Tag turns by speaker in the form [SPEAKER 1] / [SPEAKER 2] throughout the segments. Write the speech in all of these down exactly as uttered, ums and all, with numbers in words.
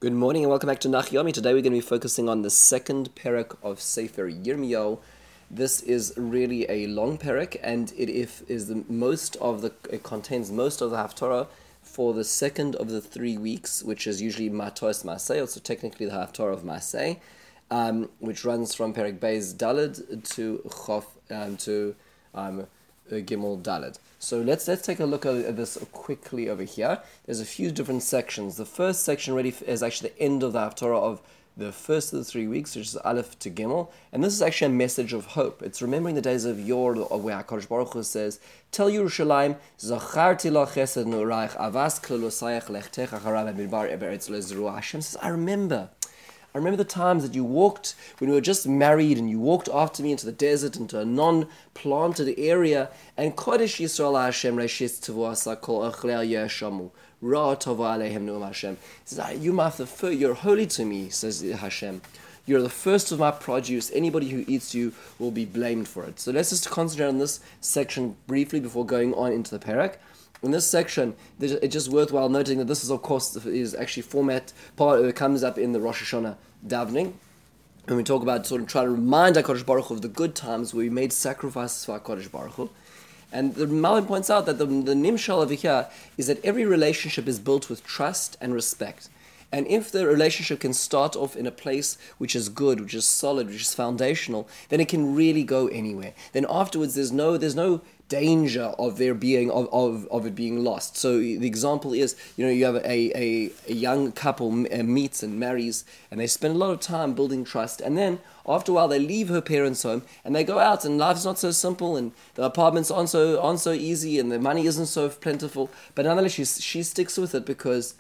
[SPEAKER 1] Good morning and welcome back to Nach Yomi. Today we're going to be focusing on the second parak of Sefer Yirmiyahu. This is really a long parak, and it if, is the most of the it contains most of the Haftorah for the second of the three weeks, which is usually Matos Masei, also technically the Haftorah of Masei, um, which runs from Parak Beis Daled to Chof um, to um, Gimel Daled. So let's let's take a look at this quickly over here. There's a few different sections. The first section really is actually the end of the Haftorah of the first of the three weeks, which is Aleph to Gimel, and this is actually a message of hope. It's remembering the days of Yor, where HaKadosh Baruch Hu says, "Tell Yerushalayim, Zacharti la chesed nuraich, avas klelosayach lechtech acharav midbar eretz lezruah." Hashem says, I remember. I remember the times that you walked, when we were just married, and you walked after me into the desert, into a non-planted area, and Kodesh Yisrael Hashem Reshis Tevuasa Kol Achlei Yeshamu Ra Tova Alehem Nu'am Hashem. He says, you my first, you're holy to me, says Hashem. You're the first of my produce. Anybody who eats you will be blamed for it. So let's just concentrate on this section briefly before going on into the parak. In this section, it's just worthwhile noting that this is, of course, is actually format part. It comes up in the Rosh Hashanah davening, and we talk about sort of trying to remind HaKadosh Baruch Hu of the good times where we made sacrifices for HaKadosh Baruch Hu. And the Malin points out that the, the nimshal over here is that every relationship is built with trust and respect. And if the relationship can start off in a place which is good, which is solid, which is foundational, then it can really go anywhere. Then afterwards, there's no there's no danger of there being of, of, of it being lost. So the example is, you know, you have a, a, a young couple meets and marries, and they spend a lot of time building trust, and then after a while they leave her parents' home and they go out, and life's not so simple, and the apartments aren't so aren't so easy, and the money isn't so plentiful. But nonetheless, she she sticks with it because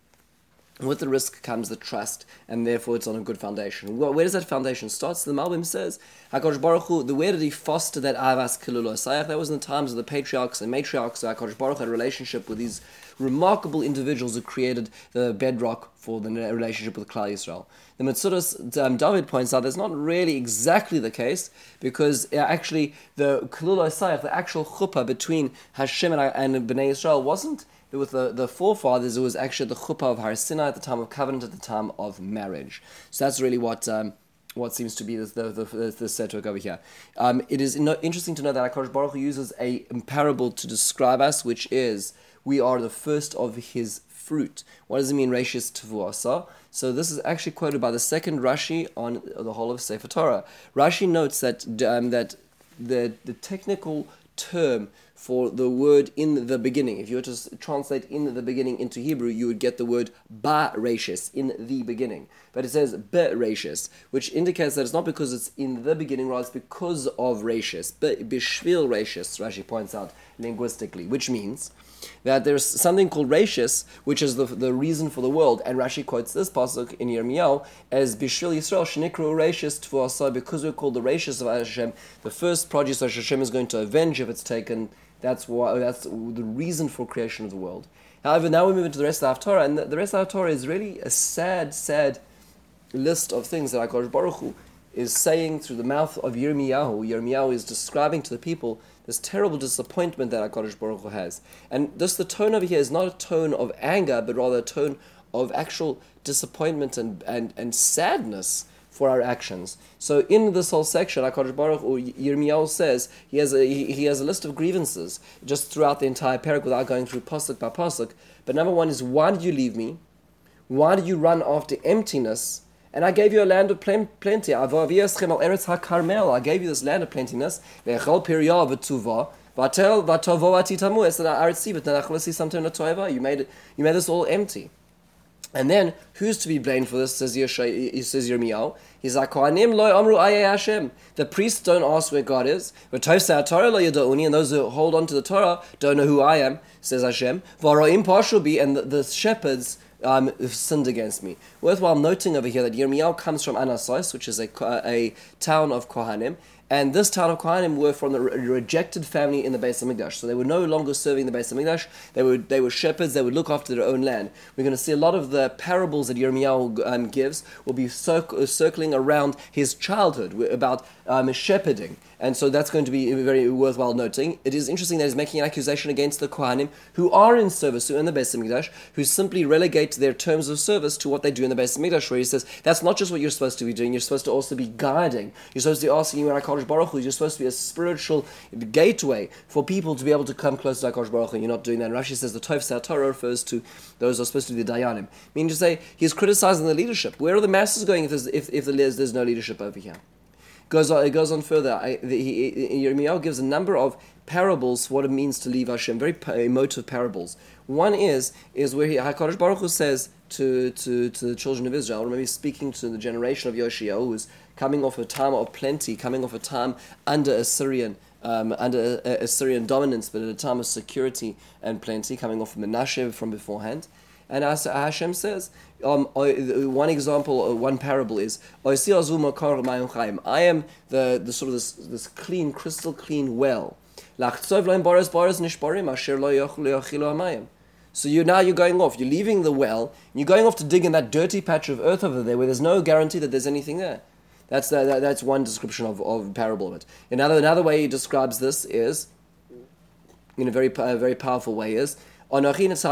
[SPEAKER 1] with the risk comes the trust, and therefore it's on a good foundation. Well, where does that foundation start? So the Malbim says, HaKadosh Baruch Hu, the where did he foster that Avas Kilul Osayach? That was in the times of the patriarchs and matriarchs. So HaKadosh Baruch Hu had a relationship with these remarkable individuals who created the bedrock for the relationship with Klal Yisrael. The Metzudas um, David points out that's not really exactly the case, because uh, actually the Kilul Osayach, the actual chuppah between Hashem and, and Bnei Yisrael, wasn't with the, the forefathers. It was actually the chuppah of Har Sinai at the time of covenant, at the time of marriage. So that's really what um, what seems to be the the, the, the setup over here. Um, it is no, interesting to know that HaKadosh Baruch Hu uses a parable to describe us, which is, we are the first of his fruit. What does it mean, Reshis Tevuasa? So this is actually quoted by the second Rashi on the whole of Sefer Torah. Rashi notes that um, that the the technical term for the word in the beginning, if you were to translate in the beginning into Hebrew, you would get the word ba rashis, in the beginning. But it says be rashis, which indicates that it's not because it's in the beginning, rather it's because of rashis. Bishvil rashis, Rashi points out linguistically, which means that there's something called rashis, which is the the reason for the world. And Rashi quotes this pasuk in Yirmiyahu as Bishvil Yisrael shenikru rashis tvuasa, because we're called the rashis of Hashem, the first produce that Hashem is going to avenge if it's taken. That's why. That's the reason for creation of the world. However, now we move into the rest of the Haftorah, and the, the rest of the Haftorah is really a sad, sad list of things that HaKadosh Baruch Hu is saying through the mouth of Yirmiyahu. Yirmiyahu is describing to the people this terrible disappointment that HaKadosh Baruch Hu has. And this, the tone over here is not a tone of anger, but rather a tone of actual disappointment and, and, and sadness for our actions. So in this whole section, HaKadosh Baruch Hu, Yirmiyahu says, he has a he, he has a list of grievances just throughout the entire parak without going through pasuk by pasuk. But number one is, why did you leave me? Why did you run after emptiness? And I gave you a land of plen- plenty. I gave you this land of plentiness. You made it, you made this all empty. And then, who's to be blamed for this, says, Yeshay, says Yirmiyahu? He's like, the priests don't ask where God is. And those who hold on to the Torah don't know who I am, says Hashem. And the, the shepherds um, sinned against me. Worthwhile noting over here that Yirmiyahu comes from Anasos, which is a, a town of Kohanim. And this town of Kohanim were from the re- rejected family in the Beis Hamikdash. So they were no longer serving the Beis Hamikdash. They were they were shepherds. They would look after their own land. We're going to see a lot of the parables that Yirmiyahu um, gives will be circ- circling around his childhood about um, shepherding. And so that's going to be very worthwhile noting. It is interesting that he's making an accusation against the Kohanim who are in service, who are in the Beis Hamikdash, who simply relegate their terms of service to what they do in the Beis Hamikdash, where he says, that's not just what you're supposed to be doing, you're supposed to also be guiding. You're supposed to be asking you HaKadosh Baruch Hu, you're supposed to be a spiritual gateway for people to be able to come close to HaKadosh Baruch Hu, and you're not doing that. And Rashi says the Tov Torah refers to those who are supposed to be the Dayanim. Meaning to say, he's criticizing the leadership. Where are the masses going if there's, if, if there's, there's no leadership over here? Goes on, it goes on further. I, the, he, Yirmiyahu gives a number of parables for what it means to leave Hashem, very emotive parables. One is is where he, HaKadosh Baruch Hu says to, to, to the children of Israel, maybe speaking to the generation of Yoshiyahu, who's coming off a time of plenty, coming off a time under Assyrian um, under uh, Assyrian dominance, but at a time of security and plenty, coming off of Menashe from beforehand. And as Hashem says, um, one example, one parable is, I am the, the sort of this, this clean, crystal clean well. So you now you're going off, you're leaving the well, and you're going off to dig in that dirty patch of earth over there where there's no guarantee that there's anything there. That's the, that, that's one description of, of parable of it. Another another way he describes this is, in a very uh, very powerful way, is, I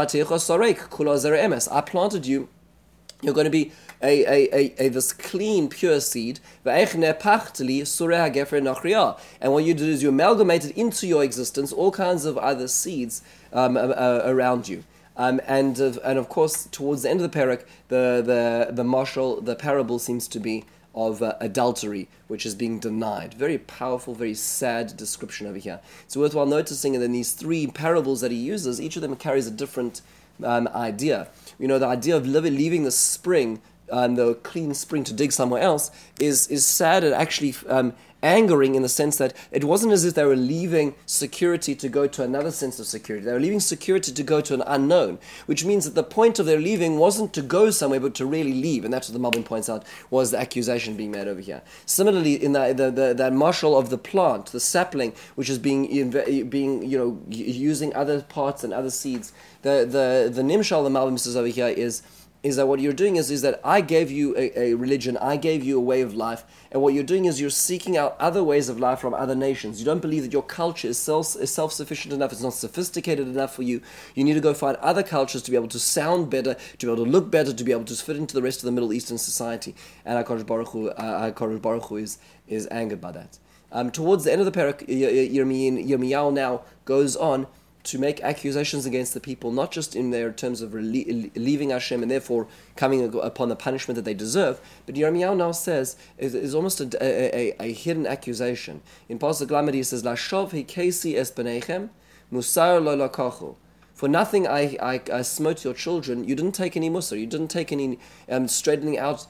[SPEAKER 1] planted you. You're going to be a, a, a, a this clean, pure seed. And what you do is you amalgamated into your existence all kinds of other seeds um, uh, around you. Um, and uh, and of course, towards the end of the parak, the the the marshal, the parable seems to be of uh, adultery, which is being denied. Very powerful, very sad description over here. It's worthwhile noticing that in these three parables that he uses, each of them carries a different um, idea. You know, the idea of living, leaving the spring, um, the clean spring, to dig somewhere else is is sad and actually um, angering, in the sense that it wasn't as if they were leaving security to go to another sense of security. They were leaving security to go to an unknown, which means that the point of their leaving wasn't to go somewhere, but to really leave. And that's what the Malbim points out was the accusation being made over here. Similarly, in the, the, the, that marshal of the plant, the sapling, which is being, being you know, using other parts and other seeds, the, the, the Nimshal the Malbim says over here is, is that what you're doing is, is that I gave you a, a religion, I gave you a way of life, and what you're doing is you're seeking out other ways of life from other nations. You don't believe that your culture is, self, is self-sufficient enough, it's not sophisticated enough for you. You need to go find other cultures to be able to sound better, to be able to look better, to be able to fit into the rest of the Middle Eastern society. And HaKadosh Baruch Hu, uh, HaKadosh Baruch Hu is, is angered by that. Um, towards the end of the parak, Yirmiyahu now goes on to make accusations against the people, not just in their terms of rele- leaving Hashem and therefore coming upon the punishment that they deserve, but Yirmiyahu now says is, is almost a, a, a, a hidden accusation. In Pasuk Lamed he says, "Lashov hikesi es benechem, musar lo lakachu." For nothing I, I, I smote your children. You didn't take any musar. You didn't take any um, straightening out.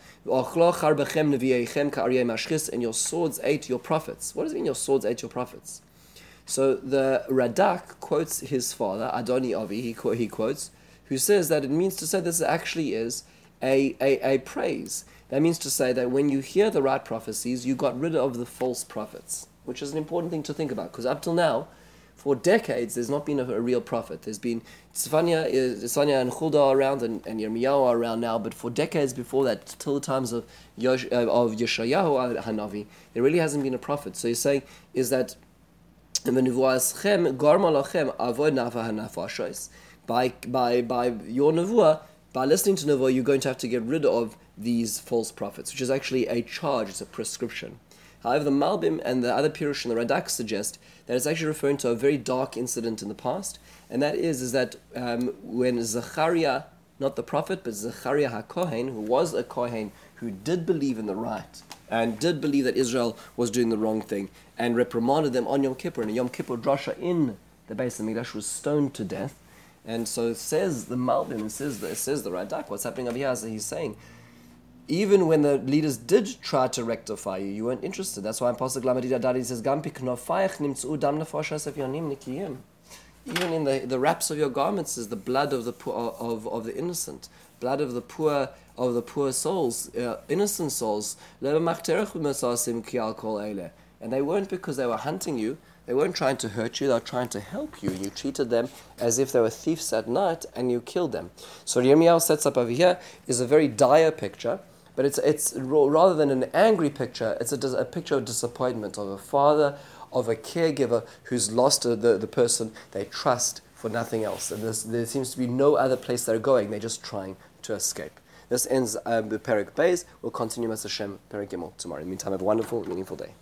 [SPEAKER 1] And your swords ate your prophets. What does it mean? Your swords ate your prophets. So the Radak quotes his father, Adoni Avi, he, he quotes, who says that it means to say this actually is a, a, a praise. That means to say that when you hear the right prophecies, you got rid of the false prophets, which is an important thing to think about, because up till now, for decades, there's not been a, a real prophet. There's been Tzfanya, Tzfanya and Chulda around, and, and Yirmiyahu are around now, but for decades before that, till the times of, Yosh, uh, of Yeshayahu Hanavi, there really hasn't been a prophet. So he's saying is that by by by your nevuah, by listening to nevuah, you're going to have to get rid of these false prophets, which is actually a charge, it's a prescription. However, the Malbim and the other Pirush and the Radak suggest that it's actually referring to a very dark incident in the past, and that is is that um, when Zechariah, not the prophet, but Zechariah HaKohen, who was a Kohen, who did believe in the right, and did believe that Israel was doing the wrong thing, and reprimanded them on Yom Kippur, and a Yom Kippur drasha in the Beis HaMikdash was stoned to death. And so it says the Malbim, it says the, it says the Radak, what's happening over here is that he's saying, even when the leaders did try to rectify you, you weren't interested. That's why in Pasuk Lamed Dadi says, Gam piknofayach nimtzu dam nefashas evyanim nikiyim. Even in the, the wraps of your garments is the blood of the poor, of, of the innocent, blood of the poor of the poor souls, uh, innocent souls. And they weren't because they were hunting you. They weren't trying to hurt you. They were trying to help you. You treated them as if they were thieves at night, and you killed them. So Yirmiyahu sets up over here is a very dire picture, but it's it's rather than an angry picture, it's a, a picture of disappointment of a father, of a caregiver who's lost the, the person they trust for nothing else. And this, there seems to be no other place they're going. They're just trying to escape. This ends um, the Perek Beis. We'll continue Mas Hashem Perek Gimel tomorrow. In the meantime, have a wonderful, meaningful day.